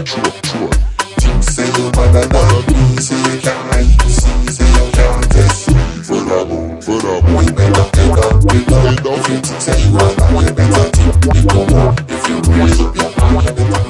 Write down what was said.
Think say you better than me, say you can't see, say you can't test. Further, boy, better take up, if you think say you are, you better think. If you raise up your hand, you better